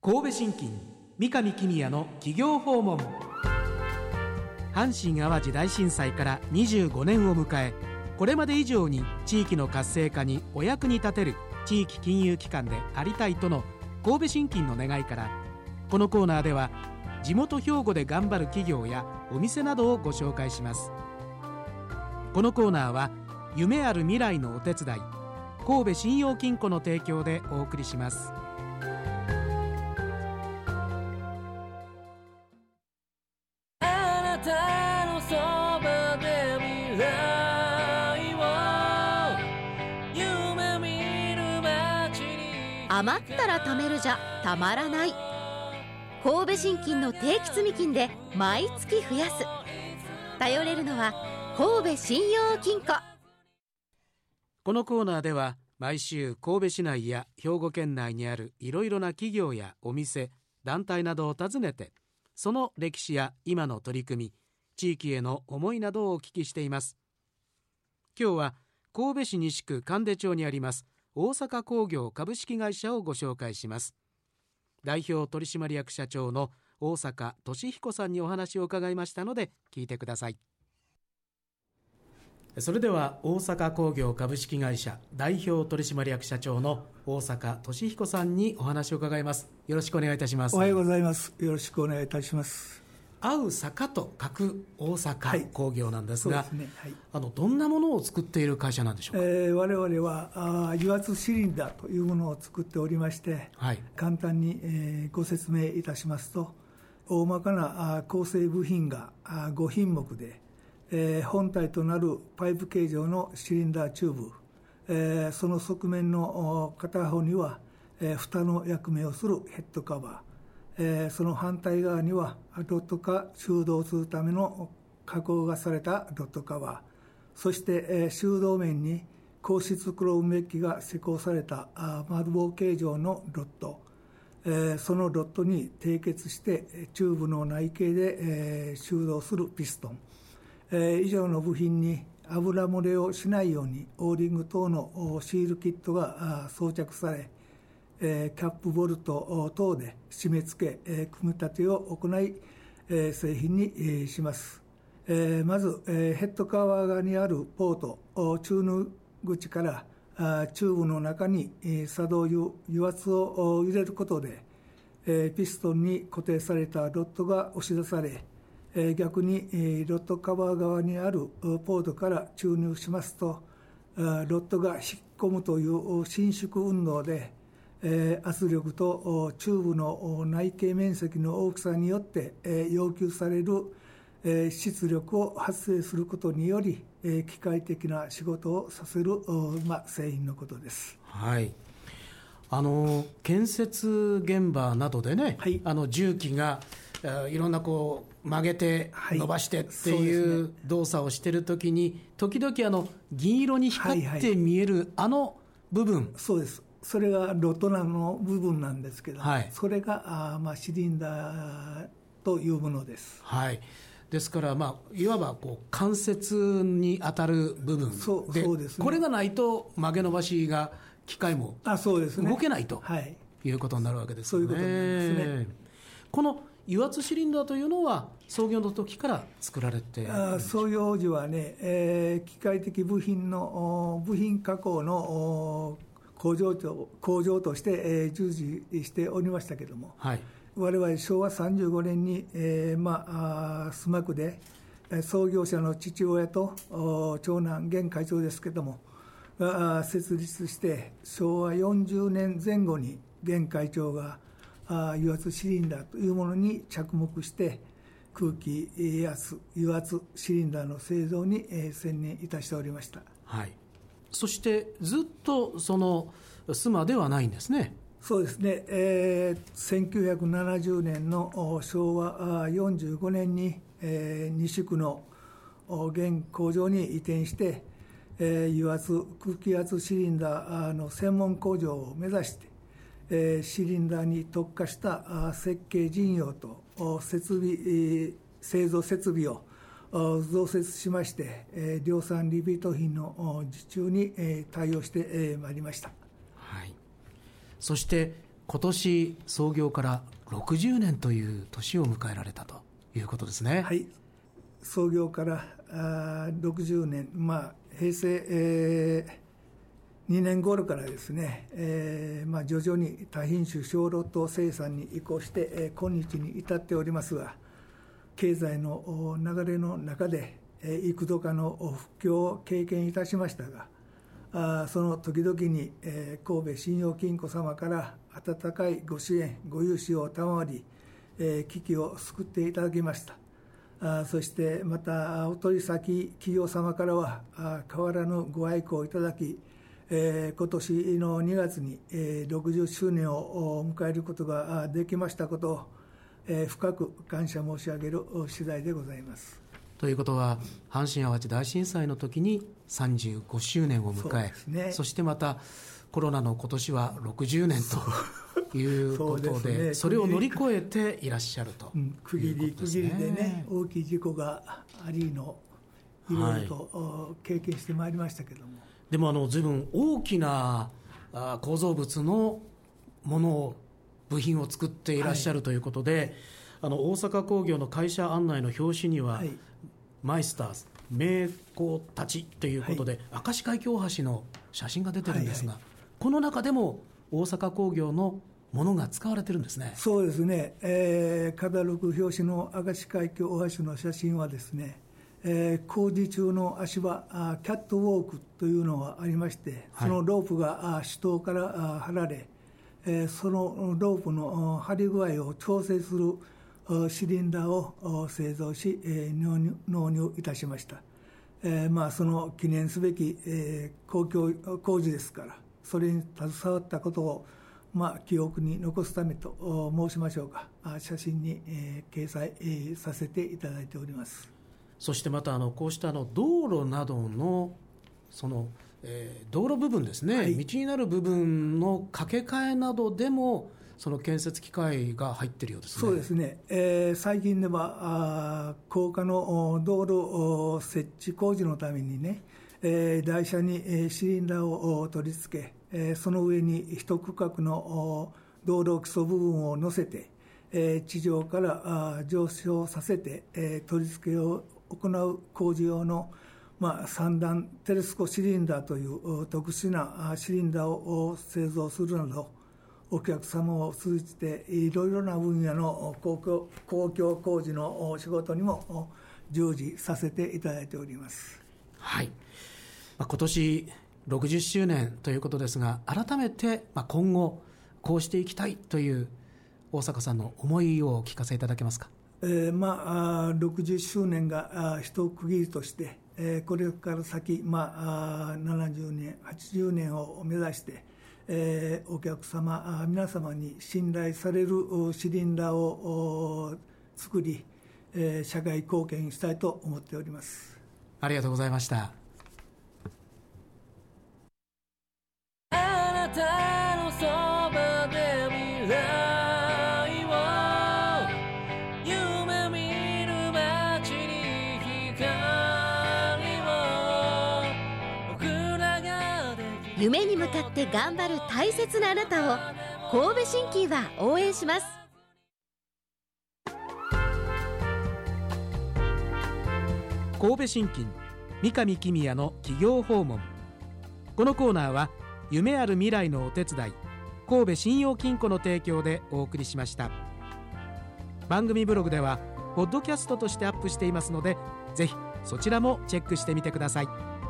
神戸信金三上公也の企業訪問。阪神・淡路大震災から25年を迎え、これまで以上に地域の活性化にお役に立てる地域金融機関でありたいとの神戸信金の願いから、このコーナーでは地元兵庫で頑張る企業やお店などをご紹介します。このコーナーは夢ある未来のお手伝い、神戸信用金庫の提供でお送りします。 余ったら貯めるじゃたまらない。神戸信金の定期積金で毎月増やす。頼れるのは神戸信用金庫。 このコーナーでは毎週神戸市内や兵庫県内にあるいろいろな企業やお店、団体などを訪ねて、その歴史や今の取り組み、地域への思いなどをお聞きしています。今日は神戸市西区神出町にあります大阪工業株式会社をご紹介します。代表取締役社長の大阪俊彦さんにお話を伺いましたので聞いてください。それでは大阪工業株式会社代表取締役社長の大阪俊彦さんにお話を伺います。よろしくお願いいたします。 おはようございます。よろしくお願いいたします。 合う坂と書く大阪工業なんですが、 そうですね、はい、 どんなものを作っている会社なんでしょうか。 我々は油圧シリンダーというものを作っておりまして、はい、簡単に、ご説明いたしますと、大まかな構成部品が5品目で、本体となるパイプ形状のシリンダーチューブ、その側面の片方には、蓋の役目をするヘッドカバー、その反対側にはロッド化収納するための加工がされたロッドカバー、そして、収納面に硬質クロームメッキが施工された丸棒形状のロッド、そのロッドに締結してチューブの内径で、収納するピストン、以上の部品に油漏れをしないようにオーリング等のシールキットが装着され、キャップボルト等で締め付け、組み立てを行い、製品にします。まず、ヘッドカバー側にあるポート、注入口からチューブの中に作動油圧を入れることで、ピストンに固定されたロッドが押し出され、逆にロッドカバー側にあるポートから注入しますと、ロッドが引っ込むという伸縮運動で、圧力とチューブの内径面積の大きさによって要求される出力を発生することにより、機械的な仕事をさせる製品のことです。 はい、建設現場などでね、はい、重機がいろんな曲げて伸ばしてっていう動作をしているときに、時々銀色に光って見える部分、 そうです。それがロッドの部分なんですけど、はい、それがシリンダーというものです。 はい、ですから、いわば関節に当たる部分で、 そうですね、 これがないと曲げ伸ばしが機械も動けないということになるわけですね。 そういうことになりますね。 この油圧シリンダーというのは創業の時から作られて創業時はね、機械的部品の部品加工の工場として、従事しておりましたけれども、はい、我々昭和35年に、スマクで創業者の父親と長男現会長ですけれどもが設立して、昭和40年前後に現会長が油圧シリンダーというものに着目して、空気圧油圧シリンダーの製造に専念いたしておりました。 はい、そしてずっとそのスマではないんですね。 そうですね、1970年の昭和45年に、西区の現工場に移転して、油圧空気圧シリンダーの専門工場を目指して、シリンダーに特化した設計事業と製造設備を増設しまして、量産リピート品の受注に対応してまいりました。 はい、そして今年創業から60年という年を迎えられたということですね。 はい、創業から60年、平成、2年頃からですね、徐々に多品種小ロット生産に移行して、今日に至っておりますが、経済の流れの中で、幾度かの不況を経験いたしましたが、その時々に、神戸信用金庫様から温かいご支援ご融資を賜り、危機を救っていただきました。そしてまたお取り先企業様からは変わらぬご愛顧をいただき、今年の2月に60周年を迎えることができましたことを、深く感謝申し上げる次第でございます。 ということは、阪神・淡路大震災の時に35周年を迎え、 そしてまたコロナの今年は60年ということで、それを乗り越えていらっしゃるということですね。 区切りでね、大きい事故がありのいろいろと経験してまいりましたけども、 でも随分大きな構造物のものを部品を作っていらっしゃるということで、大阪工業の会社案内の表紙には、マイスター名工たちということで、明石海峡大橋の写真が出てるんですが、この中でも大阪工業のものが使われてるんですね。 そうですね、カタログ表紙の明石海峡大橋の写真はですね、工事中の足場キャットウォークというのがありまして、そのロープが主塔から張られ、そのロープの張り具合を調整するシリンダーを製造し、納入いたしました。その記念すべき公共工事ですから、それに携わったことを記憶に残すためと申しましょうか、写真に掲載させていただいております。 そしてまたこうした道路などのその、道路部分ですね、道になる部分の掛け替えなどでもその建設機械が入っているようですね。 そうですね、最近では高架の道路設置工事のためにね、台車にシリンダーを取り付け、その上に一区画の道路基礎部分を乗せて、地上から上昇させて、取り付けを行う工事用の、3段テレスコシリンダーという特殊なシリンダーを製造するなど、お客様を通じていろいろな分野の公共工事の仕事にも従事させていただいております。 はい、今年60周年ということですが、改めて今後こうしていきたいという大阪さんの思いをお聞かせいただけますか。 60周年が一区切りとして、これから先、70年80年を目指して、お客様皆様に信頼されるシリンダーを作り、社会貢献したいと思っております。 ありがとうございました。 あなたのそばで未来を夢見る街に光を僕らができる。 夢に向かって頑張る大切なあなたを神戸新規は応援します。 神戸新規三上公也の企業訪問。このコーナーは夢ある未来のお手伝い神戸信用金庫の提供でお送りしました。番組ブログではポッドキャストとしてアップしていますので、ぜひそちらもチェックしてみてください。